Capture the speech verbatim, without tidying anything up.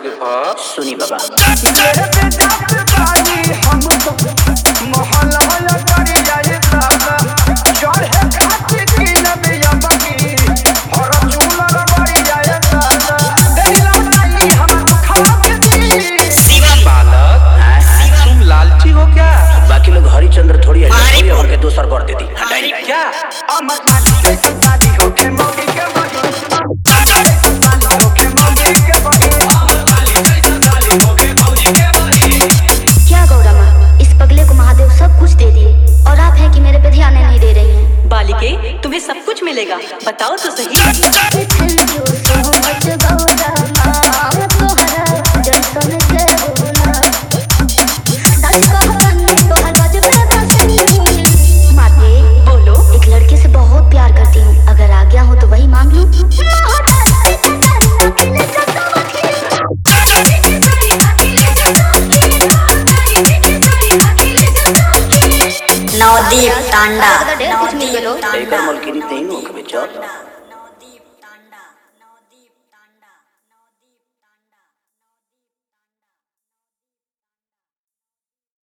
के भाव सुनी बाबा हरिचंद्र थोड़ी है दूसर कर देती क्या क्या गौरा माँ, इस पगले को महादेव सब कुछ दे दिए और आप हैं कि मेरे पे ध्यान नहीं दे रही हैं। बालिके तुम्हें सब कुछ मिलेगा, बताओ तो सही। नवदीप टांडा मुल्की नहीं